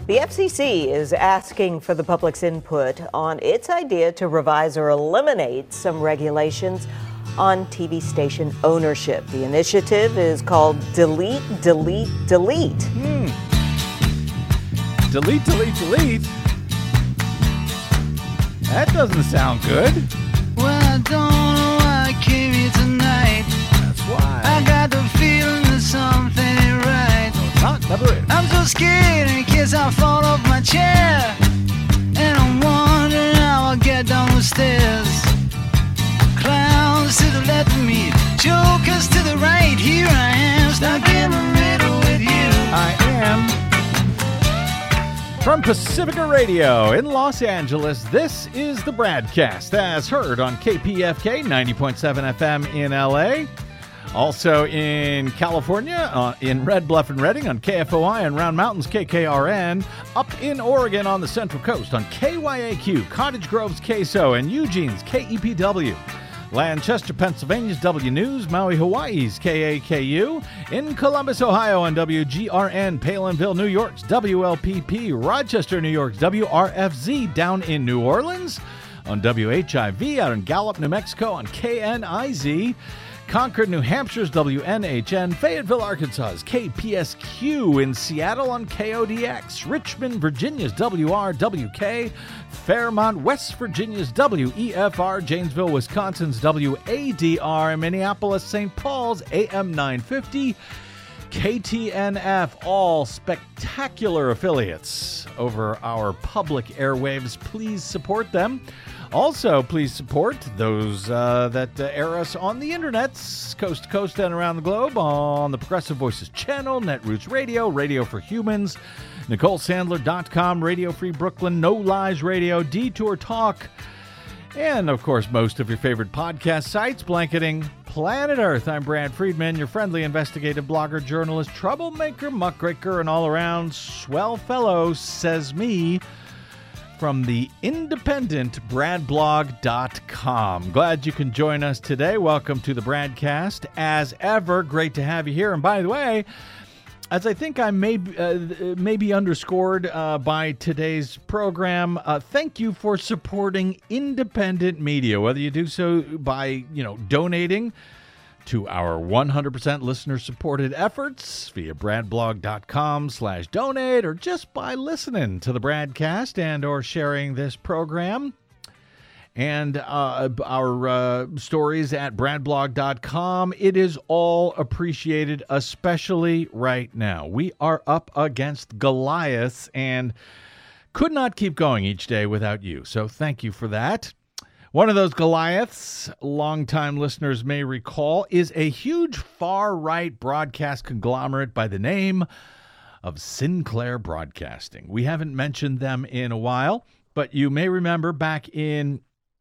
The FCC is asking for the public's input on its idea to revise or eliminate some regulations on TV station ownership. The initiative is called Delete, Delete, Delete. Delete, delete, delete? That doesn't sound good. Well, I don't know why I came here tonight. That's why. I got the feeling that something ain't right. Never is. I'm so scared in case I fall off my chair. And I'm wondering how I'll get down the stairs. Clowns to the left of me, jokers to the right. Here I am, stuck in the middle with you. I am. From Pacifica Radio in Los Angeles, this is the BradCast, as heard on KPFK 90.7 FM in LA. Also in California, in Red Bluff and Redding on KFOI, and Round Mountains KKRN. Up in Oregon on the Central Coast on KYAQ, Cottage Grove's KSO, and Eugene's KEPW. Lancaster, Pennsylvania's W News, Maui, Hawaii's KAKU, in Columbus, Ohio on WGRN, Palinville, New York's WLPP, Rochester, New York's WRFZ, down in New Orleans on WHIV, out in Gallup, New Mexico on KNIZ, Concord, New Hampshire's WNHN, Fayetteville, Arkansas's KPSQ, in Seattle on KODX, Richmond, Virginia's WRWK, Fairmont, West Virginia's WEFR, Janesville, Wisconsin's WADR, Minneapolis, St. Paul's AM 950, KTNF, all spectacular affiliates over our public airwaves. Please support them. Also, please support those that air us on the internets, coast to coast and around the globe, on the Progressive Voices channel, Netroots Radio, Radio for Humans, NicoleSandler.com, Radio Free Brooklyn, No Lies Radio, Detour Talk, and, of course, most of your favorite podcast sites, blanketing planet Earth. I'm Brad Friedman, your friendly investigative blogger, journalist, troublemaker, muckraker, and all-around swell fellow, says me, from the independent bradblog.com. Glad you can join us today. Welcome to the BradCast. As ever, great to have you here. And by the way, as I think I may be underscored by today's program, thank you for supporting independent media, whether you do so by, donating to our 100% listener-supported efforts via bradblog.com/donate, or just by listening to the BradCast and or sharing this program. And our stories at bradblog.com. It is all appreciated, especially right now. We are up against Goliaths and could not keep going each day without you. So thank you for that. One of those Goliaths, longtime listeners may recall, is a huge far-right broadcast conglomerate by the name of Sinclair Broadcasting. We haven't mentioned them in a while, but you may remember back in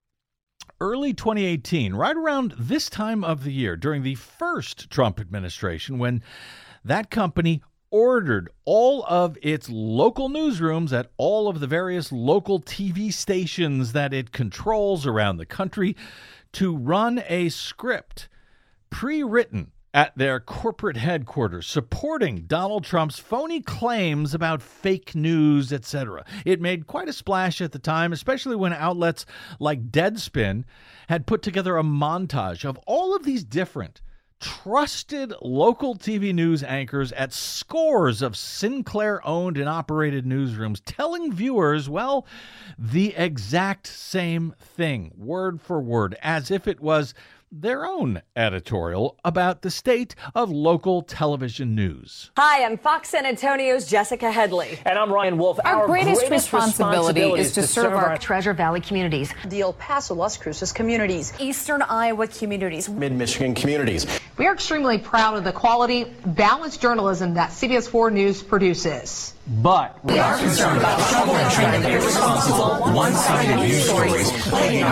early 2018, right around this time of the year, during the first Trump administration, when that company ordered all of its local newsrooms at all of the various local TV stations that it controls around the country to run a script pre-written at their corporate headquarters supporting Donald Trump's phony claims about fake news, etc. It made quite a splash at the time, especially when outlets like Deadspin had put together a montage of all of these different trusted local TV news anchors at scores of Sinclair-owned and operated newsrooms telling viewers, well, the exact same thing, word for word, as if it was their own editorial about the state of local television news. Hi, I'm Fox San Antonio's Jessica Headley. And I'm Ryan Wolf. Our greatest responsibility is to serve our Treasure Valley communities, the El Paso, Las Cruces communities, Eastern Iowa communities, Mid-Michigan communities. We are extremely proud of the quality, balanced journalism that CBS 4 News produces. But we are concerned about the troubling trend of irresponsible, one-sided news stories plaguing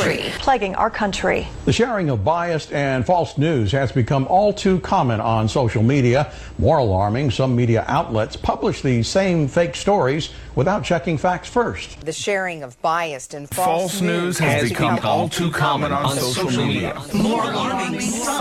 our country. The sharing of biased and false news has become all too common on social media. More alarming, some media outlets publish these same fake stories without checking facts first. The sharing of biased and false news has become all too common on social media. More alarming, some media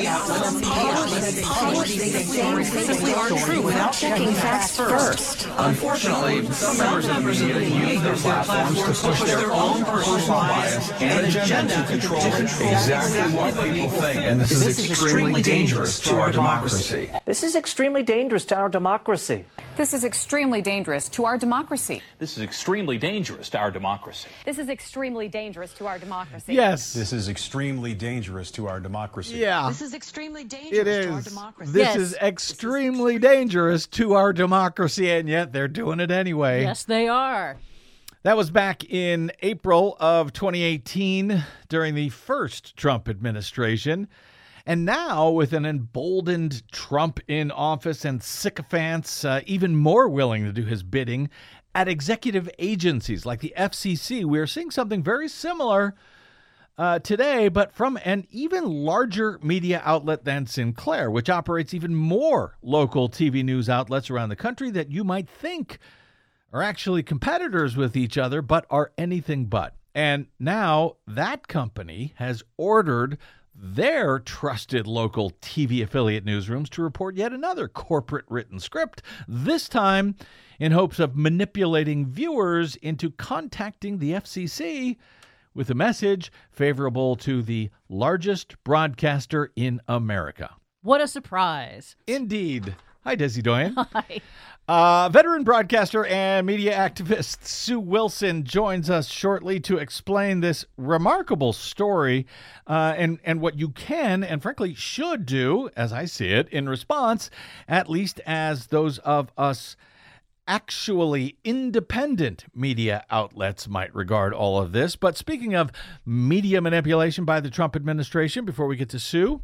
publish these same fake stories without checking facts first. Unfortunately, some members of the media use their platforms to push their own personal bias and agenda to control exactly what people think. And this is extremely dangerous to our democracy. This is extremely dangerous to our democracy. This is extremely dangerous to our democracy. This is extremely dangerous to our democracy. This is extremely dangerous to our democracy. Yes. This is extremely dangerous to our democracy. Yeah. This is extremely dangerous to our democracy. This is extremely dangerous to our democracy, and yet they're doing it anyway. Yes, they are. That was back in April of 2018 during the first Trump administration. And now, with an emboldened Trump in office and sycophants even more willing to do his bidding at executive agencies like the FCC, we are seeing something very similar today, but from an even larger media outlet than Sinclair, which operates even more local TV news outlets around the country that you might think are actually competitors with each other, but are anything but. And now that company has ordered their trusted local TV affiliate newsrooms to report yet another corporate written script, this time in hopes of manipulating viewers into contacting the FCC with a message favorable to the largest broadcaster in America. What a surprise. Indeed. Hi, Desi Doyen. Hi. Veteran broadcaster and media activist Sue Wilson joins us shortly to explain this remarkable story and what you can and frankly should do, as I see it, in response, at least as those of us actually independent media outlets might regard all of this. But speaking of media manipulation by the Trump administration, before we get to Sue,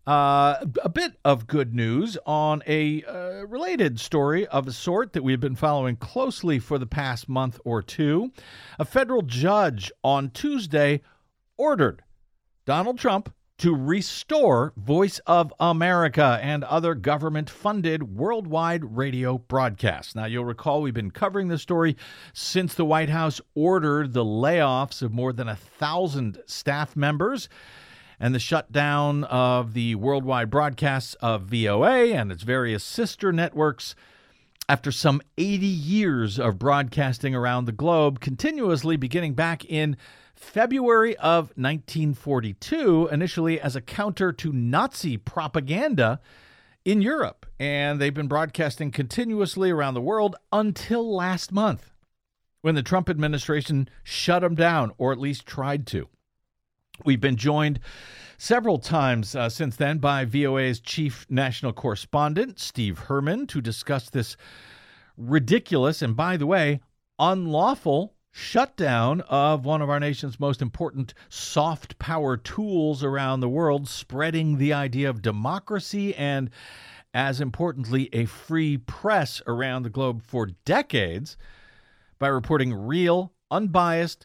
a bit of good news on a related story of a sort that we've been following closely for the past month or two. A federal judge on Tuesday ordered Donald Trump to restore Voice of America and other government-funded worldwide radio broadcasts. Now, you'll recall we've been covering this story since the White House ordered the layoffs of more than 1,000 staff members and the shutdown of the worldwide broadcasts of VOA and its various sister networks after some 80 years of broadcasting around the globe, continuously beginning back in February of 1942, initially as a counter to Nazi propaganda in Europe. And they've been broadcasting continuously around the world until last month, when the Trump administration shut them down, or at least tried to. We've been joined several times since then by VOA's chief national correspondent, Steve Herman, to discuss this ridiculous and, by the way, unlawful shutdown of one of our nation's most important soft power tools around the world, spreading the idea of democracy and, as importantly, a free press around the globe for decades by reporting real, unbiased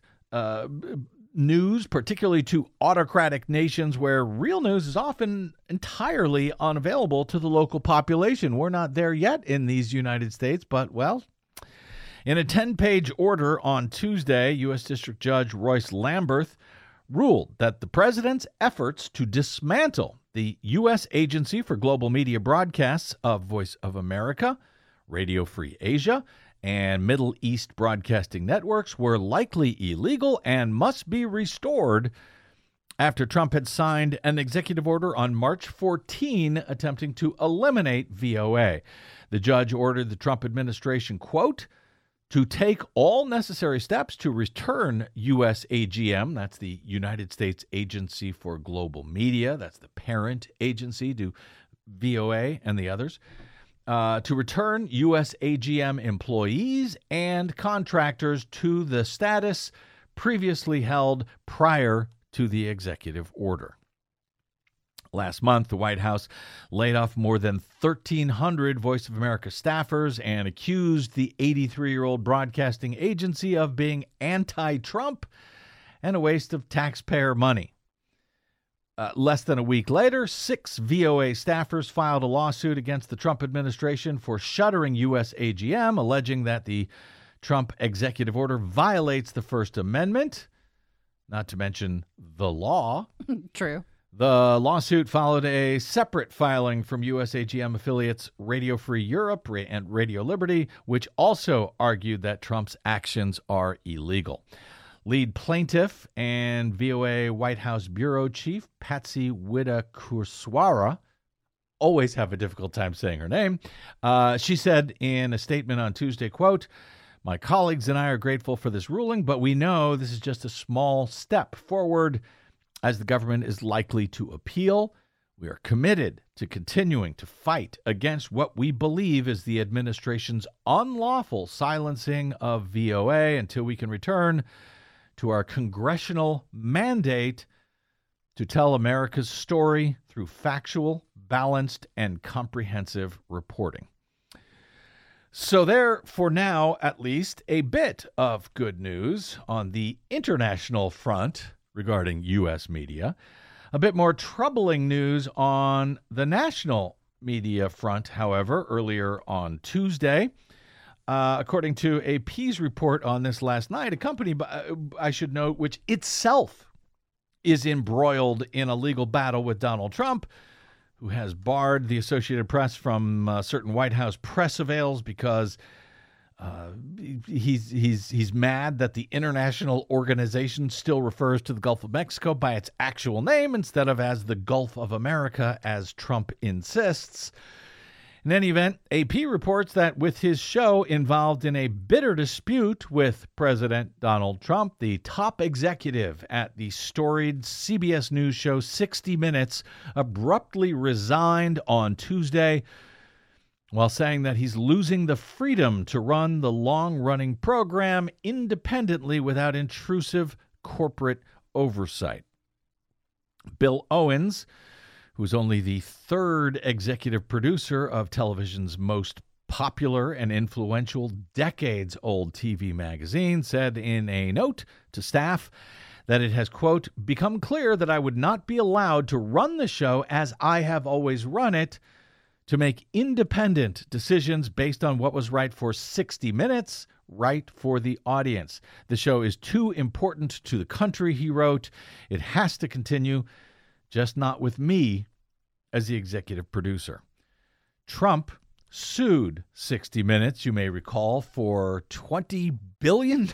news, particularly to autocratic nations where real news is often entirely unavailable to the local population. We're not there yet in these United States, but, well, in a 10-page order on Tuesday, U.S. District Judge Royce Lamberth ruled that the president's efforts to dismantle the U.S. Agency for Global Media Broadcasts of Voice of America, Radio Free Asia, and Middle East broadcasting networks were likely illegal and must be restored after Trump had signed an executive order on March 14 attempting to eliminate VOA. The judge ordered the Trump administration, quote, to take all necessary steps to return USAGM, that's the United States Agency for Global Media, that's the parent agency to VOA and the others, to return USAGM employees and contractors to the status previously held prior to the executive order. Last month, the White House laid off more than 1,300 Voice of America staffers and accused the 83-year-old broadcasting agency of being anti-Trump and a waste of taxpayer money. Less than a week later, 6 VOA staffers filed a lawsuit against the Trump administration for shuttering USAGM, alleging that the Trump executive order violates the First Amendment, not to mention the law. True. The lawsuit followed a separate filing from USAGM affiliates Radio Free Europe and Radio Liberty, which also argued that Trump's actions are illegal. Lead plaintiff and VOA White House Bureau Chief Patsy Widakuswara, always have a difficult time saying her name, she said in a statement on Tuesday, quote, "My colleagues and I are grateful for this ruling, but we know this is just a small step forward as the government is likely to appeal. We are committed to continuing to fight against what we believe is the administration's unlawful silencing of VOA until we can return to our congressional mandate to tell America's story through factual, balanced, and comprehensive reporting." So there, for now at least, a bit of good news on the international front regarding U.S. media. A bit more troubling news on the national media front, however, earlier on Tuesday. According to AP's report on this last night, a company, I should note, which itself is embroiled in a legal battle with Donald Trump, who has barred the Associated Press from certain White House press avails because he's mad that the international organization still refers to the Gulf of Mexico by its actual name instead of as the Gulf of America, as Trump insists. In any event, AP reports that with his show involved in a bitter dispute with President Donald Trump, the top executive at the storied CBS News show 60 Minutes abruptly resigned on Tuesday while saying that he's losing the freedom to run the long-running program independently without intrusive corporate oversight. Bill Owens, who's only the third executive producer of television's most popular and influential decades-old TV magazine, said in a note to staff that it has, quote, "become clear that I would not be allowed to run the show as I have always run it, to make independent decisions based on what was right for 60 Minutes, right for the audience. The show is too important to the country," he wrote. "It has to continue, just not with me as the executive producer." Trump sued 60 Minutes, you may recall, for $20 billion.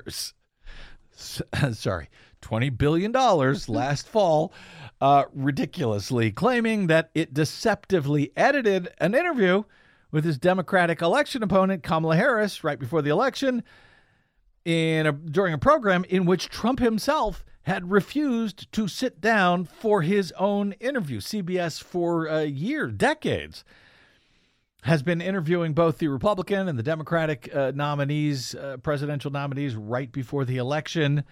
Sorry, $20 billion last fall, ridiculously claiming that it deceptively edited an interview with his Democratic election opponent, Kamala Harris, right before the election, during a program in which Trump himself had refused to sit down for his own interview. CBS, for decades, has been interviewing both the Republican and the Democratic nominees, presidential nominees, right before the election.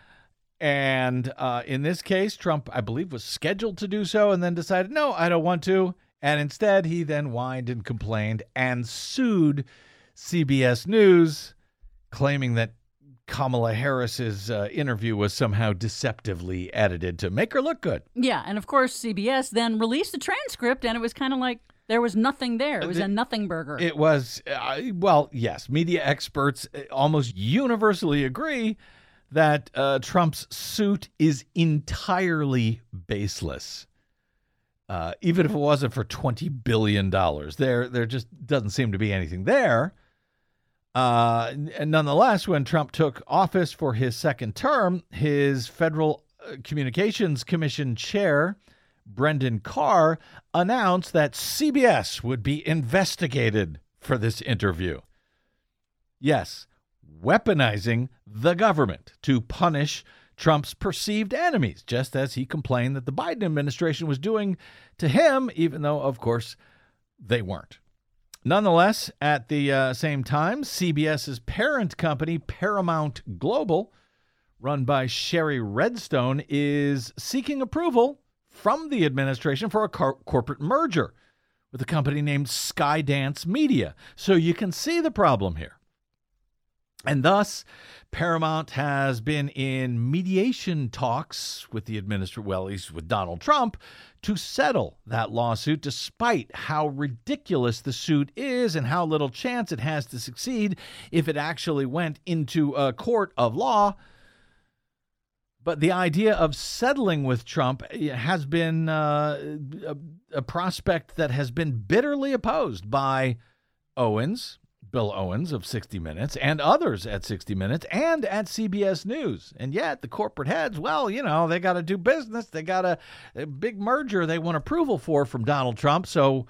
And in this case, Trump, I believe, was scheduled to do so and then decided, no, I don't want to. And instead, he then whined and complained and sued CBS News, claiming that Kamala Harris's interview was somehow deceptively edited to make her look good. Yeah, and of course, CBS then released the transcript, and it was kind of like there was nothing there. It was a nothing burger. It was, well, yes, media experts almost universally agree that Trump's suit is entirely baseless. Even if it wasn't for $20 billion, there just doesn't seem to be anything there. And nonetheless, when Trump took office for his second term, his Federal Communications Commission chair, Brendan Carr, announced that CBS would be investigated for this interview. Yes, weaponizing the government to punish Trump's perceived enemies, just as he complained that the Biden administration was doing to him, even though, of course, they weren't. Nonetheless, at the same time, CBS's parent company, Paramount Global, run by Sherry Redstone, is seeking approval from the administration for a corporate merger with a company named Skydance Media. So you can see the problem here. And thus, Paramount has been in mediation talks with the administration, well, at least with Donald Trump, to settle that lawsuit, despite how ridiculous the suit is and how little chance it has to succeed if it actually went into a court of law. But the idea of settling with Trump has been a prospect that has been bitterly opposed by Bill Owens of 60 Minutes, and others at 60 Minutes and at CBS News. And yet the corporate heads, well, they got to do business. They got a big merger they want approval for from Donald Trump. So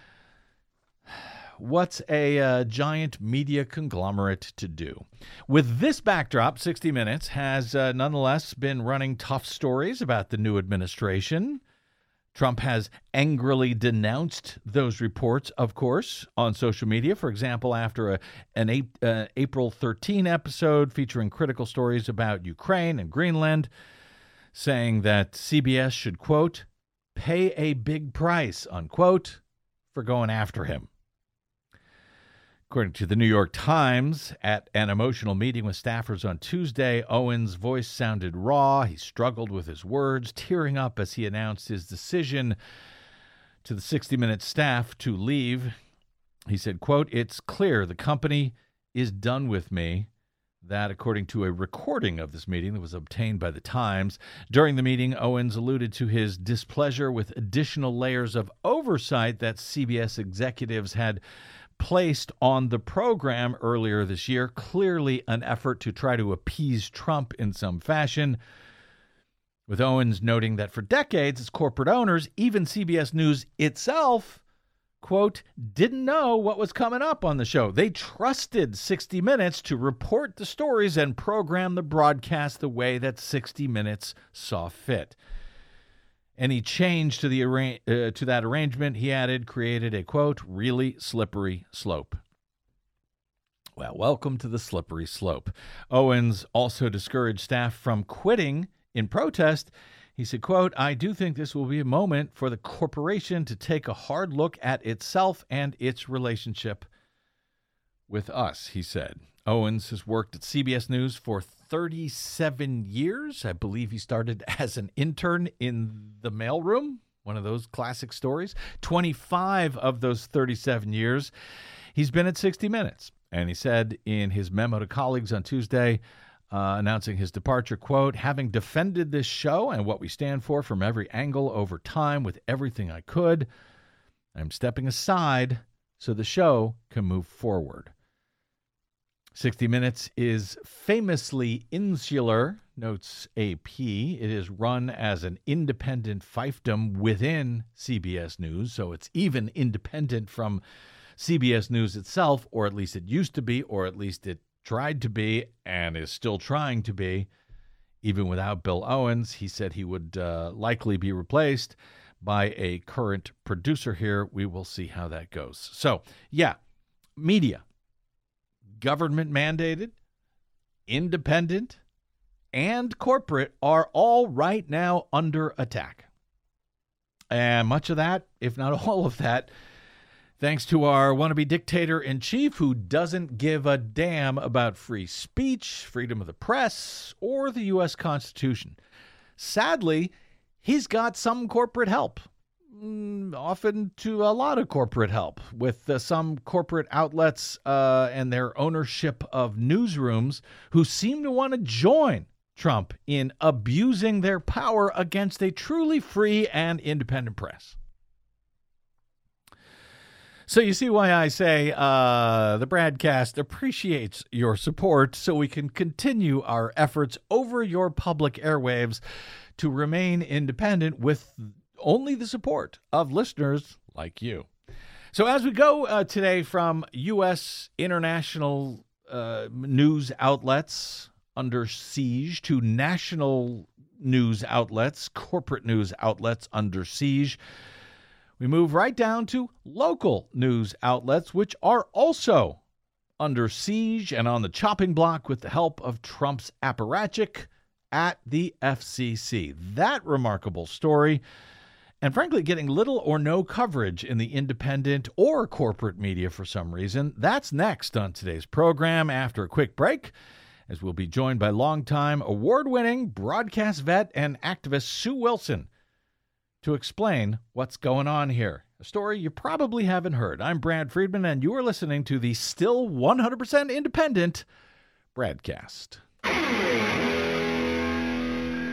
what's a giant media conglomerate to do? With this backdrop, 60 Minutes has nonetheless been running tough stories about the new administration. Trump has angrily denounced those reports, of course, on social media. For example, after an April 13 episode featuring critical stories about Ukraine and Greenland, saying that CBS should, quote, pay a big price, unquote, for going after him. According to the New York Times, at an emotional meeting with staffers on Tuesday, Owens' voice sounded raw. He struggled with his words, tearing up as he announced his decision to the 60 Minutes staff to leave. He said, quote, it's clear the company is done with me. That, according to a recording of this meeting that was obtained by the Times. During the meeting, Owens alluded to his displeasure with additional layers of oversight that CBS executives had placed on the program earlier this year, clearly an effort to try to appease Trump in some fashion, with Owens noting that for decades as corporate owners, even CBS News itself, quote, didn't know what was coming up on the show. They trusted 60 Minutes to report the stories and program the broadcast the way that 60 Minutes saw fit. Any change to that arrangement, he added, created a, quote, really slippery slope. Well, welcome to the slippery slope. Owens also discouraged staff from quitting in protest. He said, quote, I do think this will be a moment for the corporation to take a hard look at itself and its relationship with us, he said. Owens has worked at CBS News for 37 years. I believe he started as an intern in the mailroom, one of those classic stories. 25 of those 37 years, he's been at 60 Minutes. And he said in his memo to colleagues on Tuesday, announcing his departure, quote, having defended this show and what we stand for from every angle over time with everything I could, I'm stepping aside so the show can move forward. 60 Minutes is famously insular, notes AP. It is run as an independent fiefdom within CBS News, so it's even independent from CBS News itself, or at least it used to be, or at least it tried to be, and is still trying to be, even without Bill Owens. He said he would likely be replaced by a current producer here. We will see how that goes. So, yeah, media. Government mandated, independent, and corporate are all right now under attack. And much of that, if not all of that, thanks to our wannabe dictator-in-chief who doesn't give a damn about free speech, freedom of the press, or the U.S. Constitution. Sadly, he's got some corporate help. Often to a lot of corporate help, with some corporate outlets and their ownership of newsrooms who seem to want to join Trump in abusing their power against a truly free and independent press. So you see why I say the Bradcast appreciates your support so we can continue our efforts over your public airwaves to remain independent with only the support of listeners like you. So as we go today from U.S. international news outlets under siege to national news outlets, corporate news outlets under siege, we move right down to local news outlets, which are also under siege and on the chopping block with the help of Trump's apparatchik at the FCC. That remarkable story, and frankly, getting little or no coverage in the independent or corporate media for some reason. That's next on today's program after a quick break, as we'll be joined by longtime award-winning broadcast vet and activist Sue Wilson to explain what's going on here. A story you probably haven't heard. I'm Brad Friedman, and you are listening to the still 100% independent Bradcast.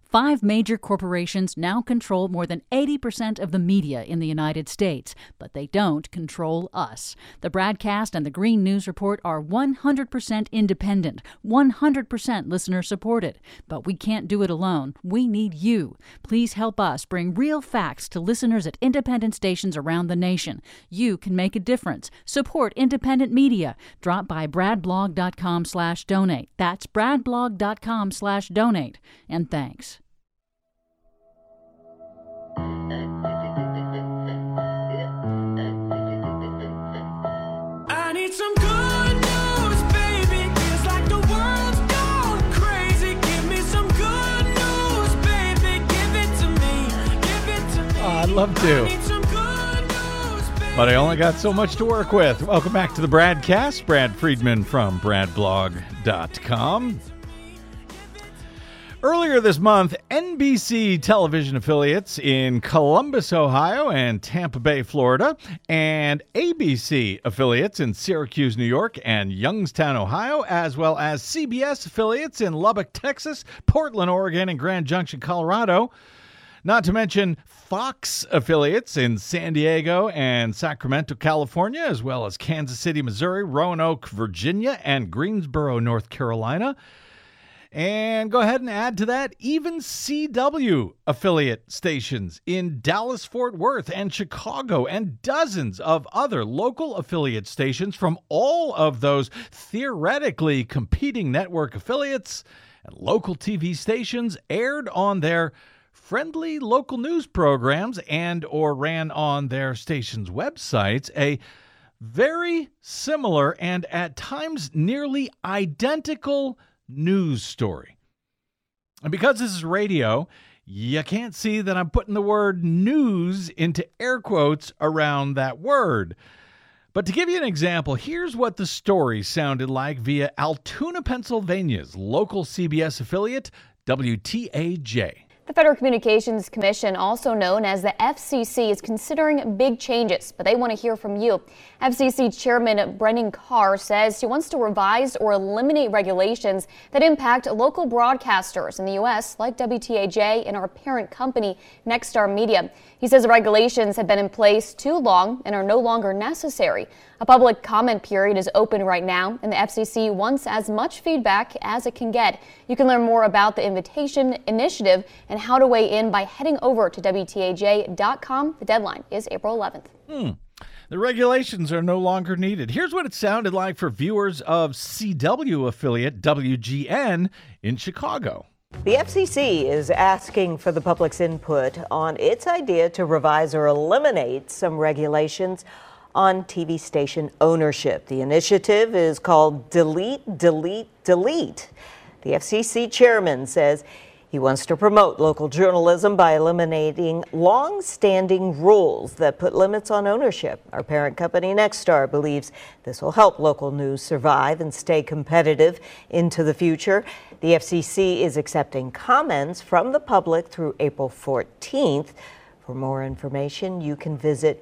5 major corporations now control more than 80% of the media in the United States, but they don't control us. The Bradcast and the Green News Report are 100% independent, 100% listener-supported. But we can't do it alone. We need you. Please help us bring real facts to listeners at independent stations around the nation. You can make a difference. Support independent media. Drop by bradblog.com/donate. That's bradblog.com/donate. And thanks. I need some good news, baby. Feels like the world's gone crazy. Give me some good news, baby. Give it to me. Give it to me. I'd love to. I need some good news, baby. But I only got so much to work with. Welcome back to the Bradcast. Brad Friedman from bradblog.com. Earlier this month, NBC television affiliates in Columbus, Ohio and Tampa Bay, Florida, and ABC affiliates in Syracuse, New York and Youngstown, Ohio, as well as CBS affiliates in Lubbock, Texas, Portland, Oregon, and Grand Junction, Colorado. Not to mention Fox affiliates in San Diego and Sacramento, California, as well as Kansas City, Missouri, Roanoke, Virginia, and Greensboro, North Carolina. And go ahead and add to that even CW affiliate stations in Dallas, Fort Worth, and Chicago, and dozens of other local affiliate stations from all of those theoretically competing network affiliates and local TV stations aired on their friendly local news programs and or ran on their station's websites a very similar and at times nearly identical news story. And because this is radio, you can't see that I'm putting the word news into air quotes around that word. But to give you an example, here's what the story sounded like via Altoona, Pennsylvania's local CBS affiliate, WTAJ. The Federal Communications Commission, also known as the FCC, is considering big changes, but they want to hear from you. FCC Chairman Brendan Carr says he wants to revise or eliminate regulations that impact local broadcasters in the U.S. like WTAJ and our parent company, Nexstar Media. He says the regulations have been in place too long and are no longer necessary. A public comment period is open right now, and the FCC wants as much feedback as it can get. You can learn more about the invitation initiative and how to weigh in by heading over to WTAJ.com. The deadline is April 11th. The regulations are no longer needed. Here's what it sounded like for viewers of CW affiliate WGN in Chicago. The FCC is asking for the public's input on its idea to revise or eliminate some regulations on TV station ownership. The initiative is called Delete, Delete, Delete. The FCC chairman says he wants to promote local journalism by eliminating long-standing rules that put limits on ownership. Our parent company, Nexstar, believes this will help local news survive and stay competitive into the future. The FCC is accepting comments from the public through April 14th. For more information, you can visit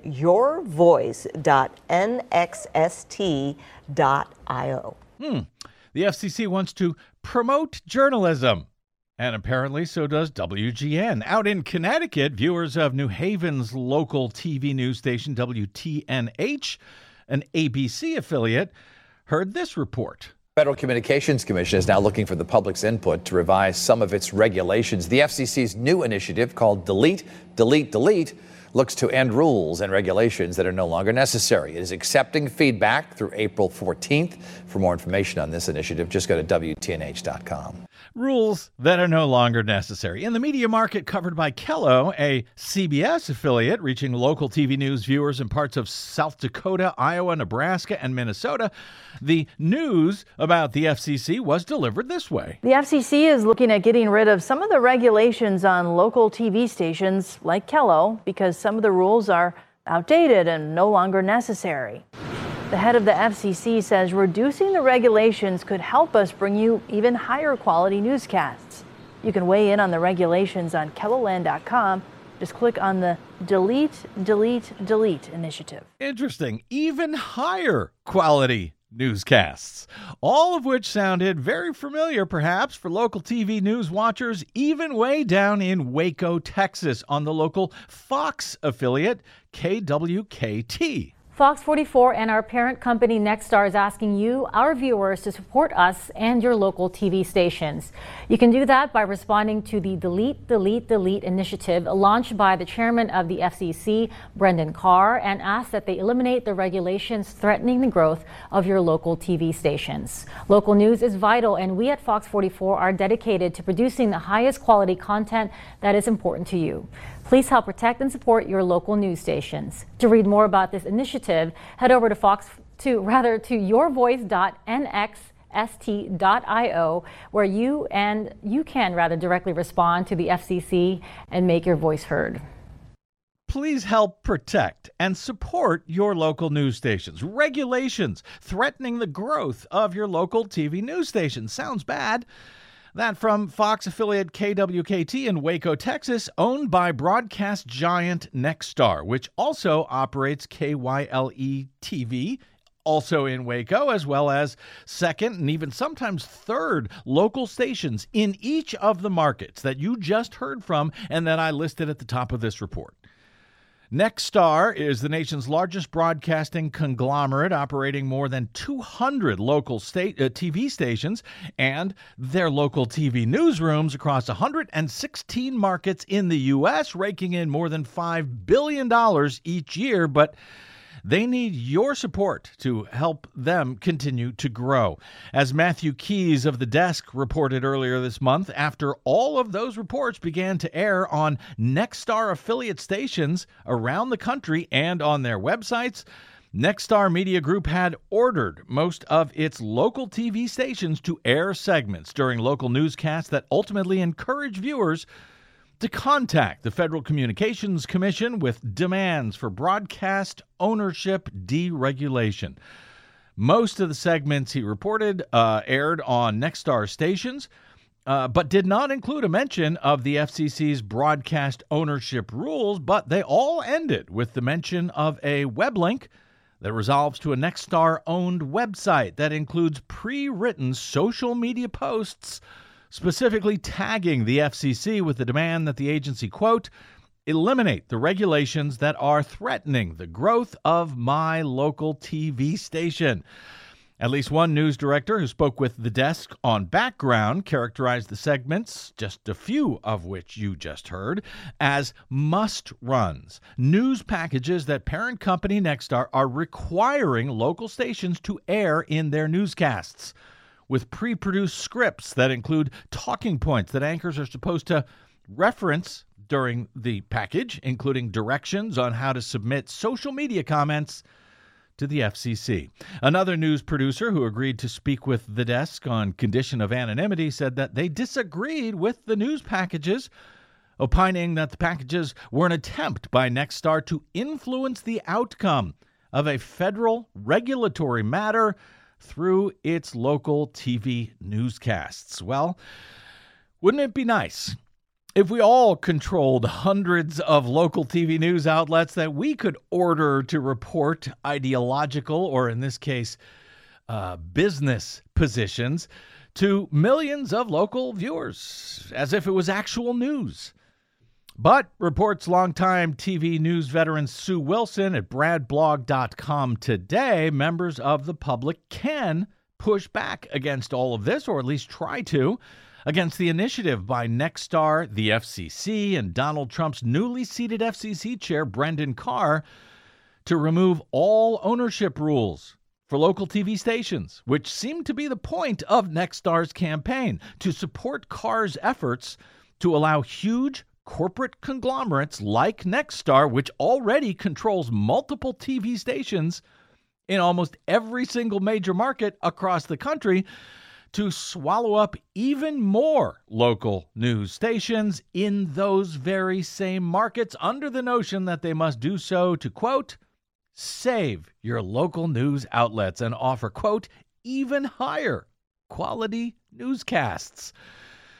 yourvoice.nxst.io. The FCC wants to promote journalism, and apparently so does WGN. Out in Connecticut, viewers of New Haven's local TV news station, WTNH, an ABC affiliate, heard this report. Federal Communications Commission is now looking for the public's input to revise some of its regulations. The FCC's new initiative, called Delete, Delete, Delete, looks to end rules and regulations that are no longer necessary. It is accepting feedback through April 14th. For more information on this initiative, just go to WTNH.com. Rules that are no longer necessary. In the media market covered by Kello, a CBS affiliate reaching local TV news viewers in parts of South Dakota, Iowa, Nebraska, and Minnesota, the news about the FCC was delivered this way. The FCC is looking at getting rid of some of the regulations on local TV stations like Kello because some of the rules are outdated and no longer necessary. The head of the FCC says reducing the regulations could help us bring you even higher quality newscasts. You can weigh in on the regulations on KELLOLAND.com. Just click on the Delete, Delete, Delete initiative. Interesting. Even higher quality newscasts, all of which sounded very familiar, perhaps, for local TV news watchers, even way down in Waco, Texas, on the local Fox affiliate, KWKT. Fox 44 and our parent company Nexstar is asking you, our viewers, to support us and your local TV stations. You can do that by responding to the Delete, Delete, Delete initiative launched by the chairman of the FCC, Brendan Carr, and ask that they eliminate the regulations threatening the growth of your local TV stations. Local news is vital, and we at Fox 44 are dedicated to producing the highest quality content that is important to you. Please help protect and support your local news stations. To read more about this initiative, head over to yourvoice.nxst.io, where you can directly respond to the FCC and make your voice heard. Please help protect and support your local news stations. Regulations threatening the growth of your local TV news station. Sounds bad. That from Fox affiliate KWKT in Waco, Texas, owned by broadcast giant Nexstar, which also operates KYLE TV, also in Waco, as well as second and even sometimes third local stations in each of the markets that you just heard from and that I listed at the top of this report. Nexstar is the nation's largest broadcasting conglomerate, operating more than 200 local TV stations and their local TV newsrooms across 116 markets in the U.S., raking in more than $5 billion each year. But they need your support to help them continue to grow. As Matthew Keys of The Desk reported earlier this month, after all of those reports began to air on Nexstar affiliate stations around the country and on their websites, Nexstar Media Group had ordered most of its local TV stations to air segments during local newscasts that ultimately encourage viewers to contact the Federal Communications Commission with demands for broadcast ownership deregulation. Most of the segments, he reported, aired on Nexstar stations, but did not include a mention of the FCC's broadcast ownership rules, but they all ended with the mention of a web link that resolves to a Nexstar-owned website that includes pre-written social media posts specifically tagging the FCC with the demand that the agency, quote, eliminate the regulations that are threatening the growth of my local TV station. At least one news director who spoke with The Desk on Background characterized the segments, just a few of which you just heard, as must-runs, news packages that parent company Nexstar are requiring local stations to air in their newscasts, with pre-produced scripts that include talking points that anchors are supposed to reference during the package, including directions on how to submit social media comments to the FCC. Another news producer who agreed to speak with The Desk on condition of anonymity said that they disagreed with the news packages, opining that the packages were an attempt by Nexstar to influence the outcome of a federal regulatory matter through its local TV newscasts. Well, wouldn't it be nice if we all controlled hundreds of local TV news outlets that we could order to report ideological, or in this case, business positions to millions of local viewers as if it was actual news? But, reports longtime TV news veteran Sue Wilson at bradblog.com today, members of the public can push back against all of this, or at least try to, against the initiative by Nexstar, the FCC, and Donald Trump's newly seated FCC chair, Brendan Carr, to remove all ownership rules for local TV stations, which seemed to be the point of Nexstar's campaign, to support Carr's efforts to allow huge corporate conglomerates like Nexstar, which already controls multiple TV stations in almost every single major market across the country, to swallow up even more local news stations in those very same markets under the notion that they must do so to, quote, save your local news outlets and offer, quote, even higher quality newscasts.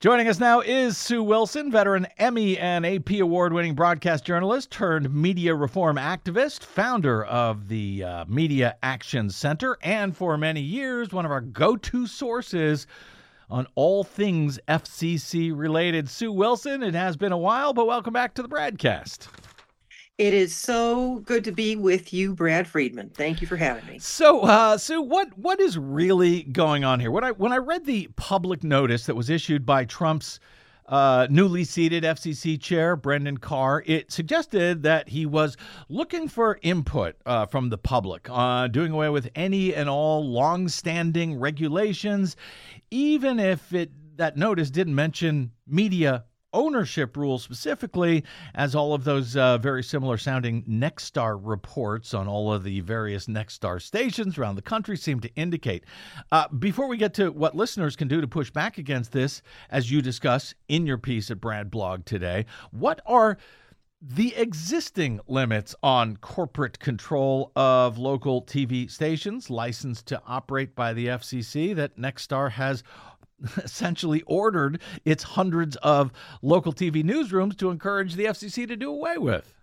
Joining us now is Sue Wilson, veteran Emmy and AP award-winning broadcast journalist turned media reform activist, founder of the Media Action Center, and for many years, one of our go-to sources on all things FCC related. Sue Wilson, it has been a while, but welcome back to the Bradcast. It is so good to be with you, Brad Friedman. Thank you for having me. So, Sue, what is really going on here? When I read the public notice that was issued by Trump's newly seated FCC chair, Brendan Carr, it suggested that he was looking for input from the public, doing away with any and all longstanding regulations, even if that notice didn't mention media ownership rules specifically, as all of those very similar sounding Nexstar reports on all of the various Nexstar stations around the country seem to indicate. Before we get to what listeners can do to push back against this, as you discuss in your piece at Brad Blog today, what are the existing limits on corporate control of local TV stations licensed to operate by the FCC that Nexstar has essentially ordered its hundreds of local TV newsrooms to encourage the FCC to do away with?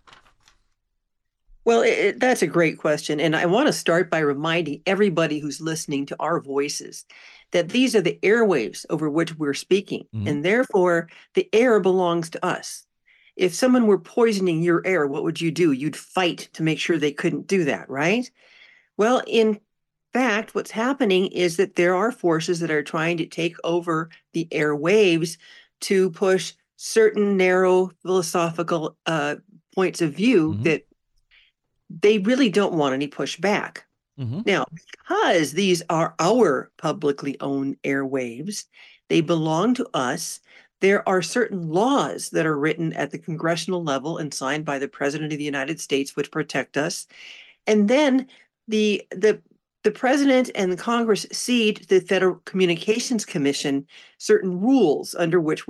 Well, that's a great question. And I want to start by reminding everybody who's listening to our voices that these are the airwaves over which we're speaking. Mm-hmm. And therefore, the air belongs to us. If someone were poisoning your air, what would you do? You'd fight to make sure they couldn't do that, right? Well, in fact, what's happening is that there are forces that are trying to take over the airwaves to push certain narrow philosophical points of view that they really don't want any pushback. Now, because these are our publicly owned airwaves, they belong to us. There are certain laws that are written at the congressional level and signed by the President of the United States, which protect us. And then the president and the Congress cede to the Federal Communications Commission certain rules under which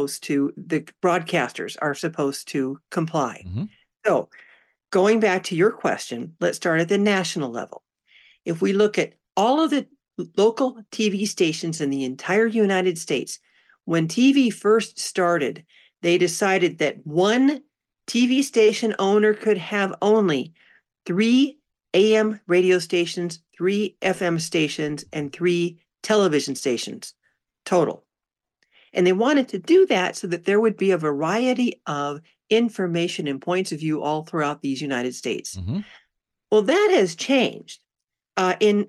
the broadcasters are supposed to comply. So going back to your question, let's start at the national level. If we look at all of the local TV stations in the entire United States, when TV first started, they decided that one TV station owner could have only 3 AM radio stations, 3 FM stations, and 3 television stations total. And they wanted to do that so that there would be a variety of information and points of view all throughout these United States. Well, that has changed. In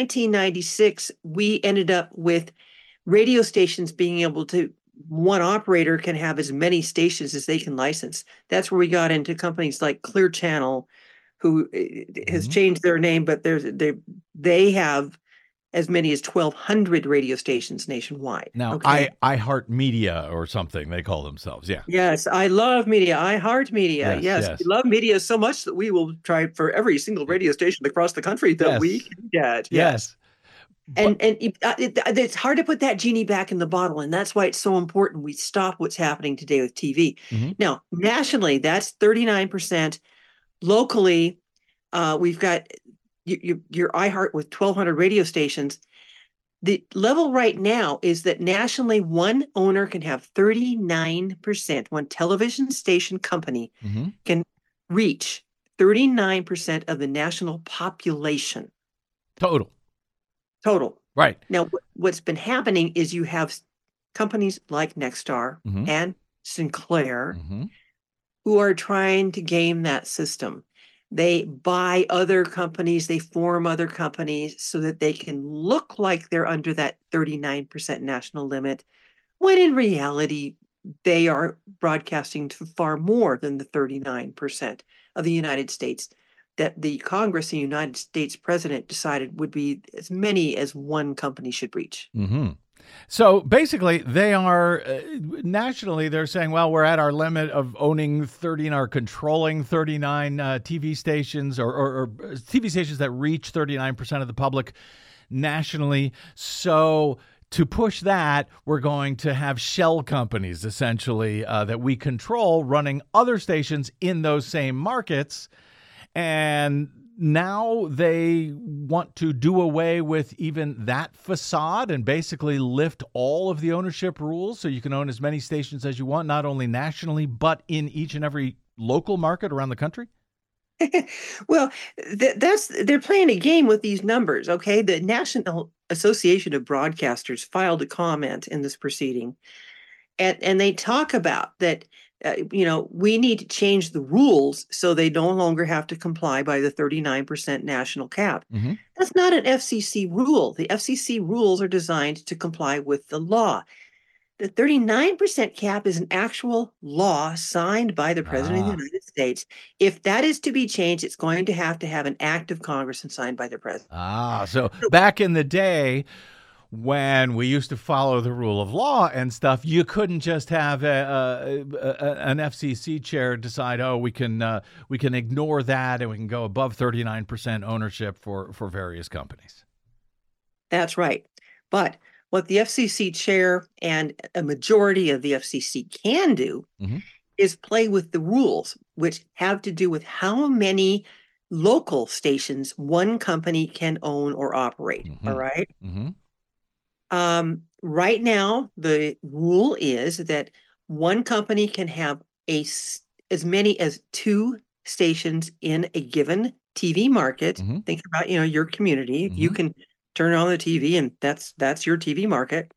1996, we ended up with radio stations being able to, one operator can have as many stations as they can license. That's where we got into companies like Clear Channel, who has changed their name, but they have as many as 1,200 radio stations nationwide. Now, iHeart Media or something they call themselves, yeah. Yes, I love media. iHeart Media. Yes. We love media so much that we will try for every single radio station across the country that we can get. Yes. And it's hard to put that genie back in the bottle, and that's why it's so important we stop what's happening today with TV. Now, nationally, that's 39%. Locally, we've got your iHeart with 1,200 radio stations. The level right now is that nationally, one owner can have 39%. One television station company can reach 39% of the national population. Total. Right. Now, what's been happening is you have companies like Nexstar and Sinclair who are trying to game that system. They buy other companies, they form other companies so that they can look like they're under that 39% national limit, when in reality, they are broadcasting to far more than the 39% of the United States that the Congress and United States president decided would be as many as one company should reach. So basically, they are nationally, they're saying, well, we're at our limit of owning 39 or controlling 39 TV stations or TV stations that reach 39% of the public nationally. So to push that, we're going to have shell companies, essentially, that we control running other stations in those same markets. And now they want to do away with even that facade and basically lift all of the ownership rules so you can own as many stations as you want, not only nationally, but in each and every local market around the country? Well, they're playing a game with these numbers, okay? The National Association of Broadcasters filed a comment in this proceeding, and they talk about that, we need to change the rules so they no longer have to comply by the 39% national cap. Mm-hmm. That's not an FCC rule. The FCC rules are designed to comply with the law. The 39% cap is an actual law signed by the President of the United States. If that is to be changed, it's going to have an act of Congress and signed by the President. So back in the day when we used to follow the rule of law and stuff, you couldn't just have an FCC chair decide, we can ignore that and we can go above 39% ownership for various companies. That's right. But what the FCC chair and a majority of the FCC can do is play with the rules, which have to do with how many local stations one company can own or operate. Mm-hmm. All right. Mm-hmm. Right now, the rule is that one company can have as many as 2 stations in a given TV market. Mm-hmm. Think about, your community. You can turn on the TV and that's your TV market.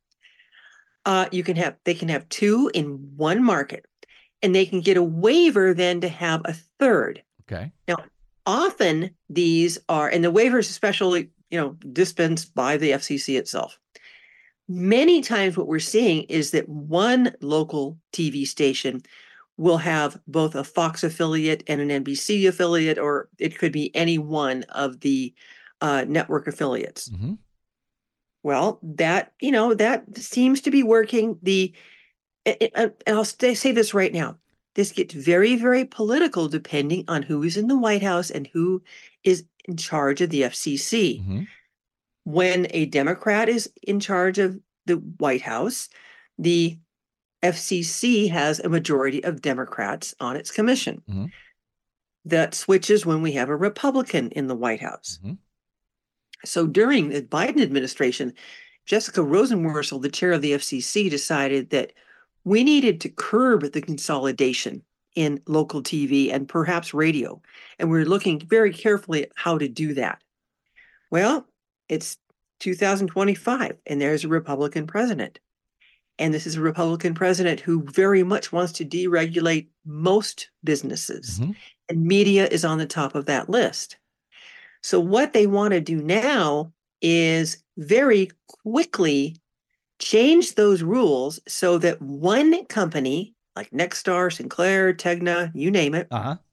They can have 2 in one market, and they can get a waiver then to have a third. Okay. Now, often these are, and the waivers especially, dispensed by the FCC itself. Many times what we're seeing is that one local TV station will have both a Fox affiliate and an NBC affiliate, or it could be any one of the network affiliates. Mm-hmm. Well, that seems to be working. And I'll say this right now. This gets very, very political depending on who is in the White House and who is in charge of the FCC. Mm-hmm. When a Democrat is in charge of the White House, the FCC has a majority of Democrats on its commission. Mm-hmm. That switches when we have a Republican in the White House. Mm-hmm. So during the Biden administration, Jessica Rosenworcel, the chair of the FCC, decided that we needed to curb the consolidation in local TV and perhaps radio. And we're looking very carefully at how to do that. Well, it's 2025, and there's a Republican president. And this is a Republican president who very much wants to deregulate most businesses. Mm-hmm. And media is on the top of that list. So what they want to do now is very quickly change those rules so that one company, like Nexstar, Sinclair, Tegna, you name it,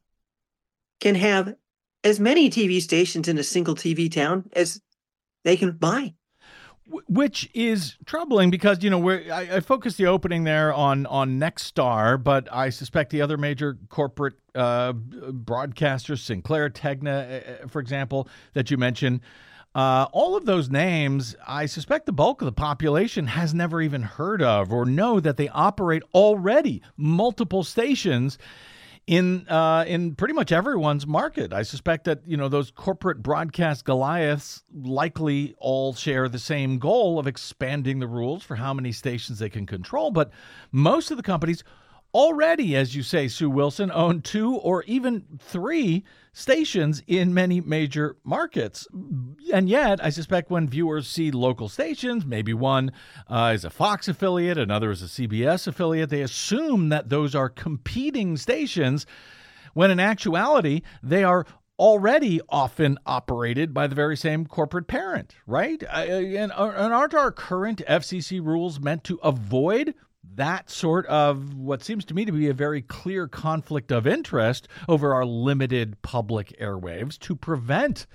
can have as many TV stations in a single TV town as they can buy. Which is troubling because, I focused the opening there on Nexstar, but I suspect the other major corporate broadcasters, Sinclair, Tegna, for example, that you mentioned, all of those names, I suspect the bulk of the population has never even heard of or know that they operate already multiple stations in pretty much everyone's market. I suspect that, those corporate broadcast Goliaths likely all share the same goal of expanding the rules for how many stations they can control. But most of the companies already, as you say, Sue Wilson, own 2 or even 3 stations in many major markets. And yet, I suspect when viewers see local stations, maybe one is a Fox affiliate, another is a CBS affiliate, they assume that those are competing stations, when in actuality, they are already often operated by the very same corporate parent, right? And aren't our current FCC rules meant to avoid that sort of what seems to me to be a very clear conflict of interest over our limited public airwaves to prevent,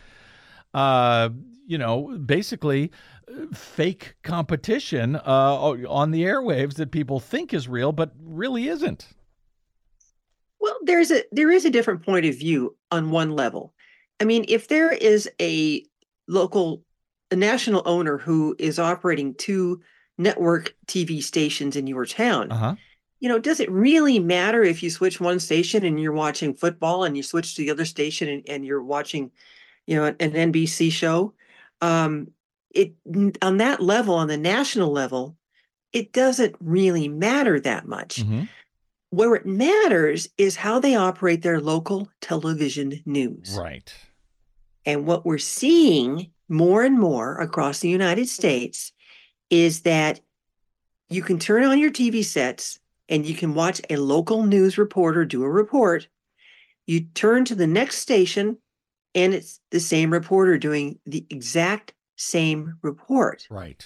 basically fake competition on the airwaves that people think is real, but really isn't? Well, there is a different point of view on one level. I mean, if there is a national owner who is operating 2 network TV stations in your town, does it really matter if you switch one station and you're watching football and you switch to the other station and you're watching an NBC show. It on that level, on the national level, it doesn't really matter that much. Where it matters is how they operate their local television news. Right. And what we're seeing more and more across the United States is that you can turn on your TV sets and you can watch a local news reporter do a report. You turn to the next station and it's the same reporter doing the exact same report. Right.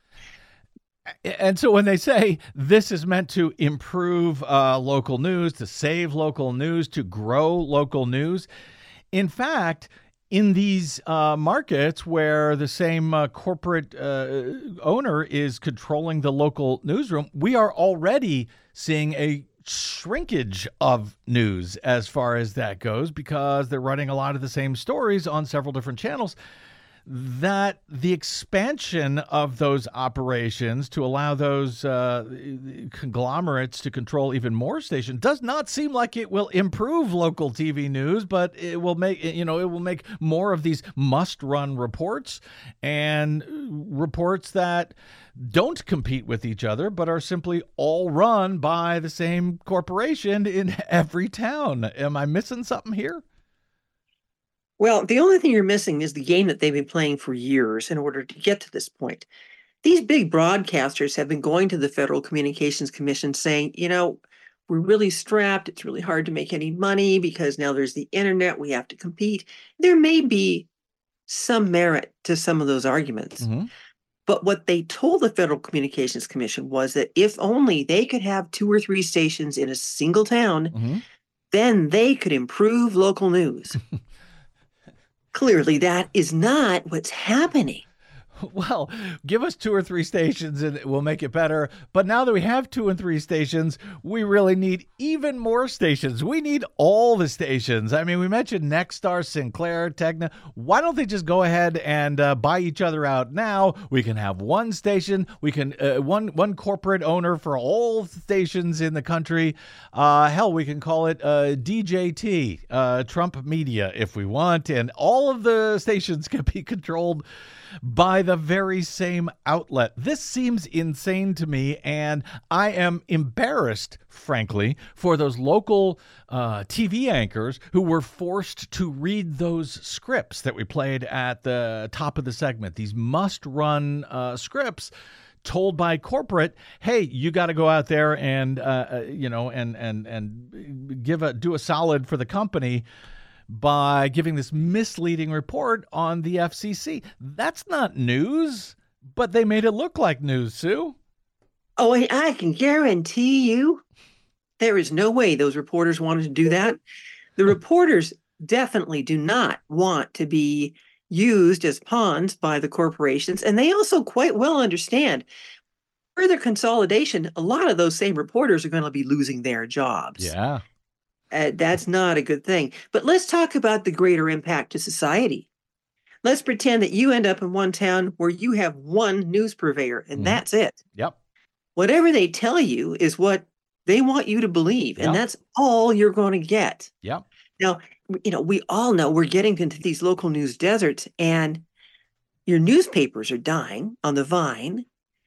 And so when they say this is meant to improve local news, to save local news, to grow local news, in fact, in these markets where the same corporate owner is controlling the local newsroom, we are already seeing a shrinkage of news as far as that goes, because they're running a lot of the same stories on several different channels. That the expansion of those operations to allow those conglomerates to control even more stations does not seem like it will improve local TV news, but it will make more of these must-run reports and reports that don't compete with each other, but are simply all run by the same corporation in every town. Am I missing something here? Well, the only thing you're missing is the game that they've been playing for years in order to get to this point. These big broadcasters have been going to the Federal Communications Commission saying, we're really strapped. It's really hard to make any money because now there's the internet. We have to compete. There may be some merit to some of those arguments. But what they told the Federal Communications Commission was that if only they could have 2 or 3 stations in a single town, then they could improve local news. Clearly, that is not what's happening. Well, give us 2 or 3 stations and we'll make it better. But now that we have 2 and 3 stations, we really need even more stations. We need all the stations. I mean, we mentioned Nexstar, Sinclair, Tegna. Why don't they just go ahead and buy each other out now? We can have one station. We can one corporate owner for all stations in the country. Hell, we can call it DJT, Trump Media, if we want. And all of the stations can be controlled by the very same outlet. This seems insane to me, and I am embarrassed, frankly, for those local TV anchors who were forced to read those scripts that we played at the top of the segment. These must-run scripts told by corporate, hey, you got to go out there and do a solid for the company by giving this misleading report on the FCC. That's not news, but they made it look like news, Sue. Oh, I can guarantee you there is no way those reporters wanted to do that. The reporters definitely do not want to be used as pawns by the corporations, and they also quite well understand further consolidation. A lot of those same reporters are going to be losing their jobs. Yeah. That's not a good thing. But let's talk about the greater impact to society. Let's pretend that you end up in one town where you have one news purveyor, and that's it. Yep. Whatever they tell you is what they want you to believe, and that's all you're going to get. Yep. Now, we all know we're getting into these local news deserts, and your newspapers are dying on the vine.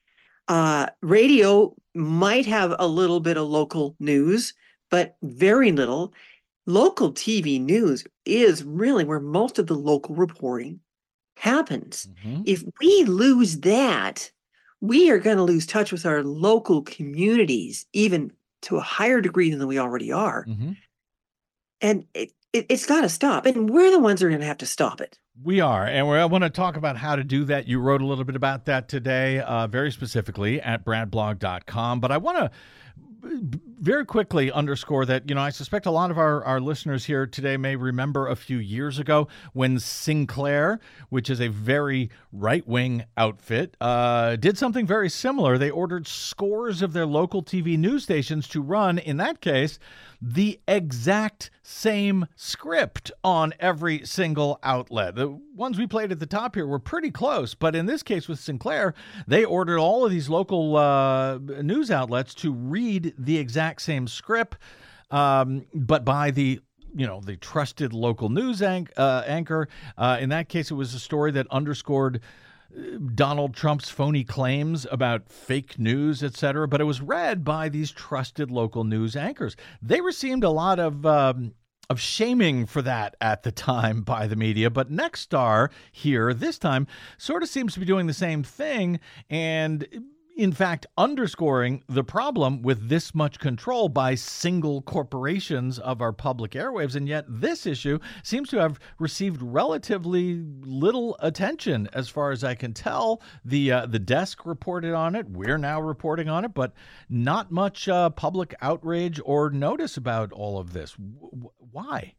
Radio might have a little bit of local news, but very little. Local TV news is really where most of the local reporting happens. If we lose that, we are going to lose touch with our local communities, even to a higher degree than we already are. And it's got to stop. And we're the ones who are going to have to stop it. We are. And I want to talk about how to do that. You wrote a little bit about that today, very specifically at bradblog.com. But I want to very quickly underscore that, I suspect a lot of our listeners here today may remember a few years ago when Sinclair, which is a very right-wing outfit, did something very similar. They ordered scores of their local TV news stations to run, in that case, the exact same script on every single outlet. The ones we played at the top here were pretty close, but in this case with Sinclair, they ordered all of these local news outlets to read the exact same script, but by the the trusted local news anchor. In that case, it was a story that underscored Donald Trump's phony claims about fake news, et cetera. But it was read by these trusted local news anchors. They received a lot of shaming for that at the time by the media. But Nexstar here this time sort of seems to be doing the same thing and, in fact, underscoring the problem with this much control by single corporations of our public airwaves. And yet this issue seems to have received relatively little attention as far as I can tell. The desk reported on it. We're now reporting on it, but not much public outrage or notice about all of this. Why?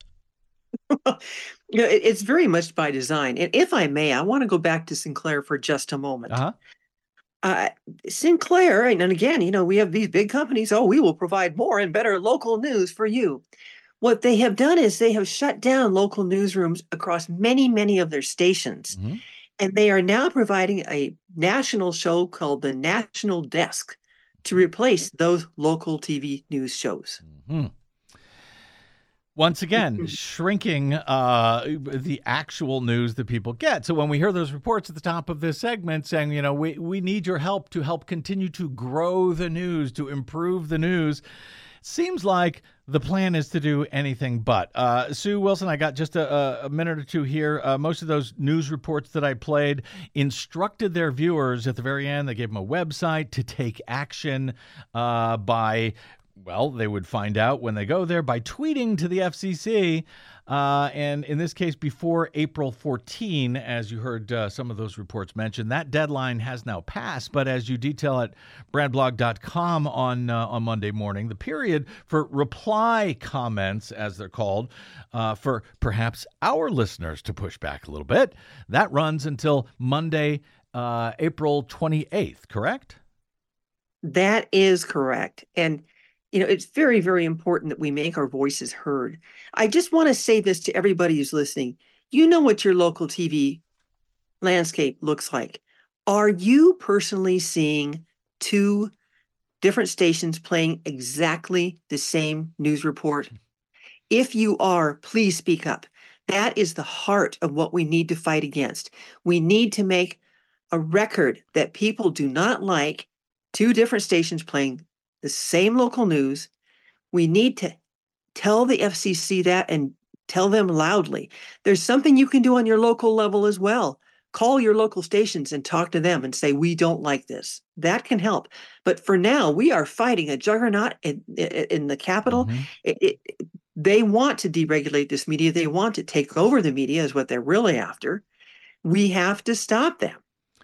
It's very much by design. And if I may, I want to go back to Sinclair for just a moment. Sinclair, and again, we have these big companies. Oh, we will provide more and better local news for you. What they have done is they have shut down local newsrooms across many, many of their stations. Mm-hmm. And they are now providing a national show called the National Desk to replace those local TV news shows. Mm-hmm. Once again, shrinking the actual news that people get. So when we hear those reports at the top of this segment saying, we need your help to help continue to grow the news, to improve the news, it seems like the plan is to do anything but. Sue Wilson, I got just a minute or two here. Most of those news reports that I played instructed their viewers at the very end. They gave them a website to take action by... Well, they would find out when they go there by tweeting to the FCC, and in this case, before April 14, as you heard some of those reports mention. That deadline has now passed, but as you detail at bradblog.com on Monday morning, the period for reply comments, as they're called, for perhaps our listeners to push back a little bit, that runs until Monday, April 28th, correct? That is correct. And it's very, very important that we make our voices heard. I just want to say this to everybody who's listening. You know what your local TV landscape looks like. Are you personally seeing two different stations playing exactly the same news report? If you are, please speak up. That is the heart of what we need to fight against. We need to make a record that people do not like two different stations playing the same local news. We need to tell the FCC that and tell them loudly. There's something you can do on your local level as well. Call your local stations and talk to them and say, we don't like this. That can help. But for now, we are fighting a juggernaut in the Capitol. Mm-hmm. They want to deregulate this media. They want to take over the media is what they're really after. We have to stop them.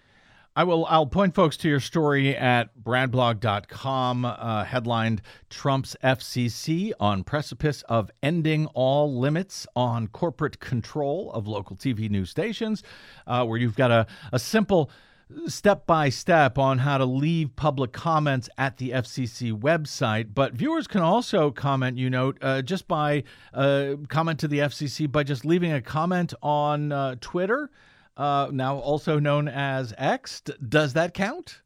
I'll point folks to your story at bradblog.com, headlined Trump's FCC on precipice of ending all limits on corporate control of local TV news stations, where you've got a simple step-by-step on how to leave public comments at the FCC website. But viewers can also comment, just by comment to the FCC by just leaving a comment on Twitter. Now also known as X. Does that count?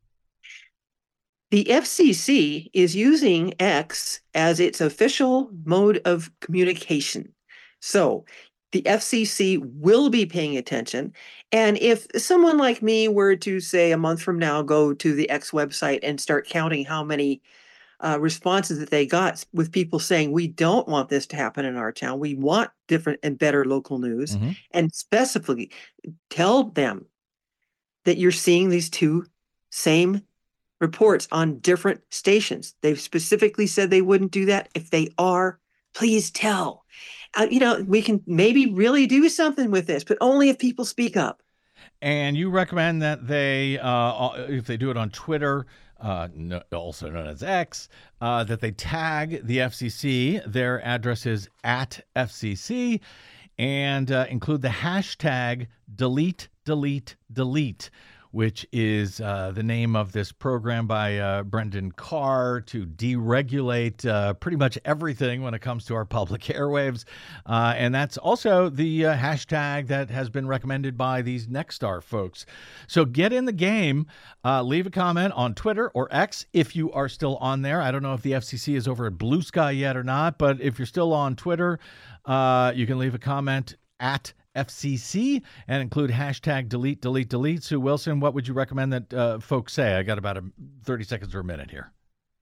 The FCC is using X as its official mode of communication. So the FCC will be paying attention. And if someone like me were to, say, a month from now, go to the X website and start counting how many responses that they got with people saying, we don't want this to happen in our town. We want different and better local news. Mm-hmm. And specifically tell them that you're seeing these two same reports on different stations. They've specifically said they wouldn't do that. If they are, please tell. We can maybe really do something with this, but only if people speak up. And you recommend that they, if they do it on Twitter, also known as X, that they tag the FCC. Their address is @FCC, and include the hashtag delete, delete, delete. which is the name of this program by Brendan Carr to deregulate pretty much everything when it comes to our public airwaves. And that's also the hashtag that has been recommended by these Nexstar folks. So get in the game. Leave a comment on Twitter or X if you are still on there. I don't know if the FCC is over at Blue Sky yet or not, but if you're still on Twitter, you can leave a comment at FCC and include hashtag delete, delete, delete. Sue Wilson, what would you recommend that folks say? I got about 30 seconds or a minute here.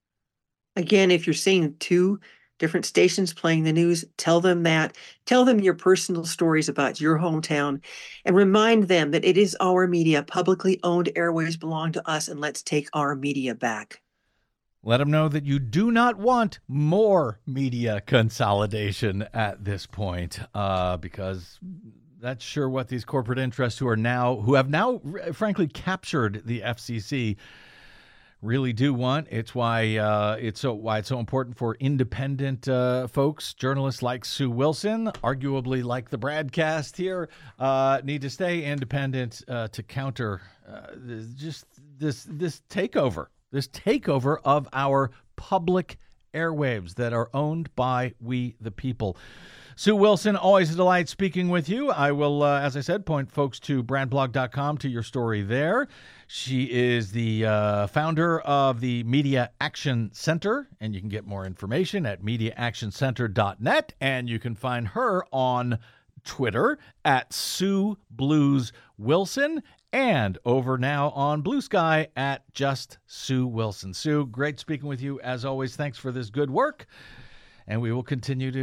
Again, if you're seeing two different stations playing the news, tell them that. Tell them your personal stories about your hometown and remind them that it is our media. Publicly owned airways belong to us, and let's take our media back. Let them know that you do not want more media consolidation at this point, because that's sure what these corporate interests who have now, frankly, captured the FCC really do want. It's why it's so important for independent folks, journalists like Sue Wilson, arguably like the Bradcast here, need to stay independent to counter just this takeover. This takeover of our public airwaves that are owned by we the people. Sue Wilson, always a delight speaking with you. I will, as I said, point folks to bradblog.com to your story there. She is the founder of the Media Action Center, and you can get more information at mediaactioncenter.net, and you can find her on Twitter at Sue Blues Wilson, and over now on Blue Sky at just Sue Wilson. Sue, great speaking with you as always. Thanks for this good work. And we will continue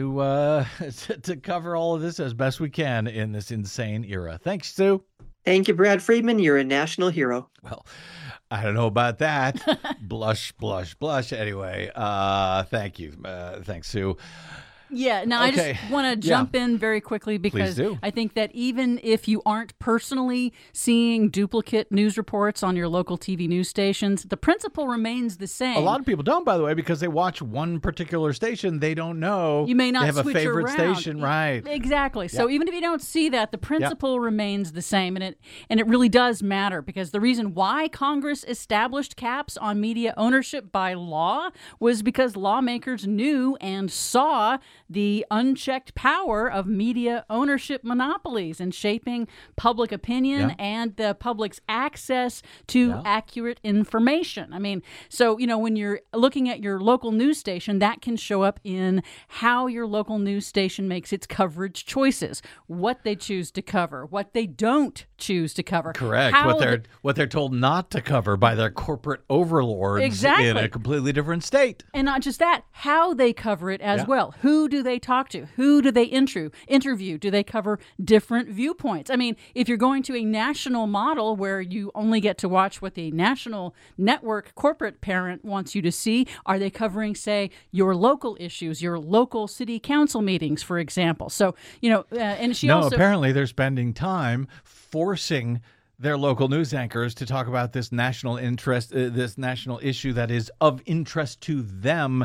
to cover all of this as best we can in this insane era. Thanks, Sue. Thank you, Brad Friedman. You're a national hero. Well, I don't know about that. Blush, blush, blush. Anyway, thank you. Thanks, Sue. Yeah, now Okay. I just want to jump in very quickly because I think that even if you aren't personally seeing duplicate news reports on your local TV news stations, the principle remains the same. A lot of people don't, by the way, because they watch one particular station. They don't know you may not they have switch a favorite around. station, right? Exactly. Yep. So even if you don't see that, the principle remains the same, and it really does matter because the reason why Congress established caps on media ownership by law was because lawmakers knew and saw the unchecked power of media ownership monopolies in shaping public opinion and the public's access to accurate information. I mean, so, when you're looking at your local news station, that can show up in how your local news station makes its coverage choices, what they choose to cover, what they don't choose to cover. Correct. What they're told not to cover by their corporate overlords in a completely different state. And not just that, how they cover it as well. Who do they talk to? Who do they interview? Do they cover different viewpoints? I mean, if you're going to a national model where you only get to watch what the national network corporate parent wants you to see, are they covering, say, your local issues, your local city council meetings, for example? So, and she also... apparently they're spending time forcing their local news anchors to talk about this national interest, this national issue that is of interest to them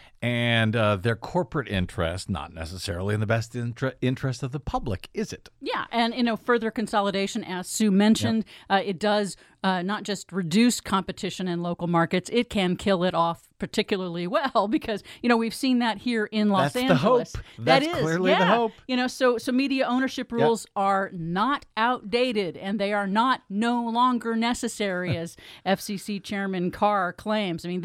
and their corporate interest, not necessarily in the best interest of the public, is it? Yeah, and further consolidation, as Sue mentioned, it does not just reduce competition in local markets, it can kill it off particularly well because, we've seen that here in Los Angeles. That's clearly the hope. So media ownership rules are not outdated and they are no longer necessary, as FCC Chairman Carr claims. I mean,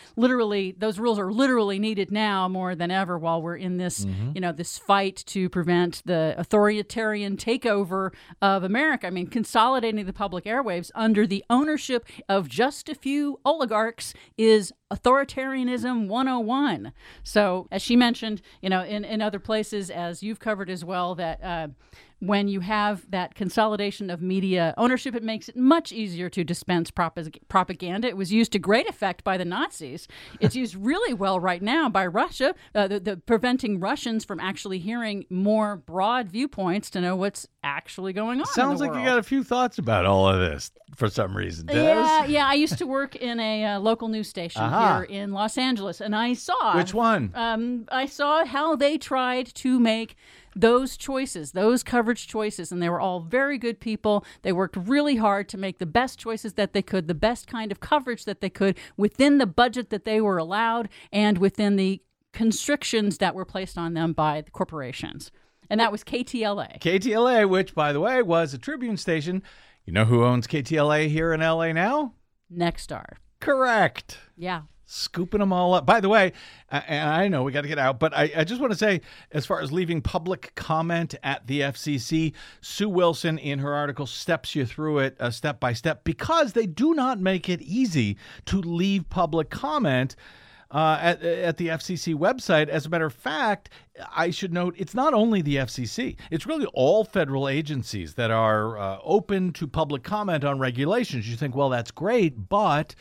those rules are literally needed now more than ever while we're in this, this fight to prevent the authoritarian takeover of America. I mean, consolidating the public airwaves under the ownership of just a few oligarchs is authoritarianism 101. So, as she mentioned, in other places, as you've covered as well, that when you have that consolidation of media ownership, it makes it much easier to dispense propaganda. It was used to great effect by the Nazis. It's used really well right now by Russia, the preventing Russians from actually hearing more broad viewpoints to know what's actually going on. Sounds like you got a few thoughts about all of this for some reason, Des. Yeah. I used to work in a local news station here in Los Angeles, and I saw... Which one? I saw how they tried to make those choices, those coverage choices, and they were all very good people. They worked really hard to make the best choices that they could, the best kind of coverage that they could within the budget that they were allowed and within the constrictions that were placed on them by the corporations. And that was KTLA. KTLA, which, by the way, was a Tribune station. You know who owns KTLA here in LA now? Nexstar. Correct. Yeah. Scooping them all up. By the way, and I know we got to get out, but I just want to say, as far as leaving public comment at the FCC, Sue Wilson in her article steps you through it step by step, because they do not make it easy to leave public comment at the FCC website. As a matter of fact, I should note, it's not only the FCC. It's really all federal agencies that are open to public comment on regulations. You think, well, that's great, but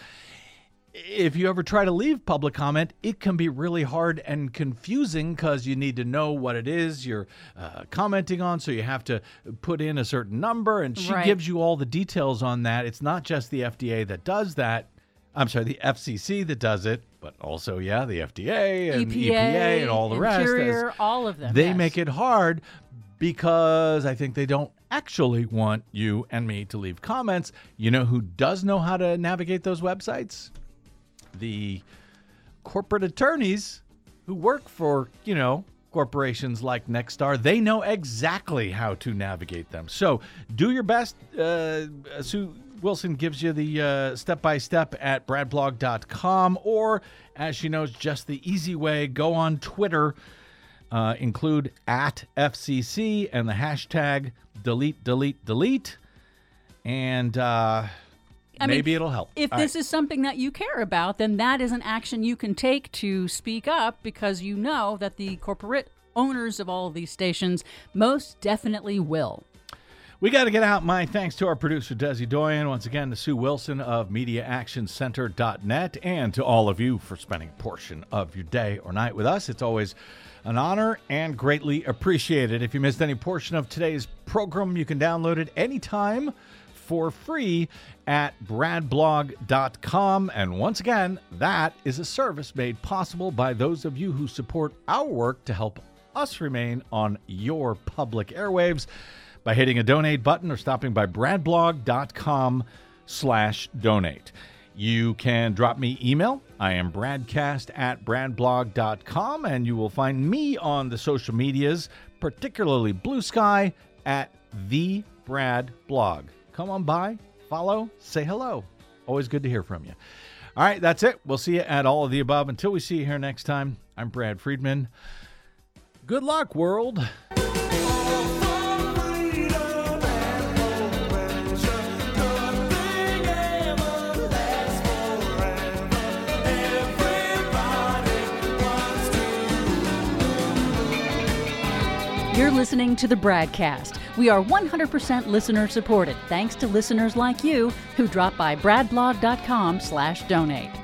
if you ever try to leave public comment, it can be really hard and confusing because you need to know what it is you're commenting on. So you have to put in a certain number, and she gives you all the details on that. It's not just the FDA that does that. I'm sorry, the FCC that does it, but also, the FDA and EPA and all the Interior, rest. All of them. They make it hard because I think they don't actually want you and me to leave comments. You know who does know how to navigate those websites? The corporate attorneys who work for, corporations like Nexstar. They know exactly how to navigate them. So do your best. Sue Wilson gives you the step-by-step at bradblog.com, or, as she knows, just the easy way, go on Twitter, include @FCC and the hashtag delete, and maybe it'll help. If this is something that you care about, then that is an action you can take to speak up, because you know that the corporate owners of all of these stations most definitely will. We got to get out. My thanks to our producer, Desi Doyen, once again to Sue Wilson of MediaActionCenter.net, and to all of you for spending a portion of your day or night with us. It's always an honor and greatly appreciated. If you missed any portion of today's program, you can download it anytime for free at bradblog.com. And once again, that is a service made possible by those of you who support our work to help us remain on your public airwaves by hitting a donate button or stopping by bradblog.com/donate. You can drop me email. I am bradcast@bradblog.com, and you will find me on the social medias, particularly Blue Sky, at The Brad Blog. Come on by, follow, say hello. Always good to hear from you. All right, that's it. We'll see you at all of the above. Until we see you here next time, I'm Brad Friedman. Good luck, world. You're listening to the Bradcast. We are 100% listener supported, thanks to listeners like you who drop by bradblog.com/donate.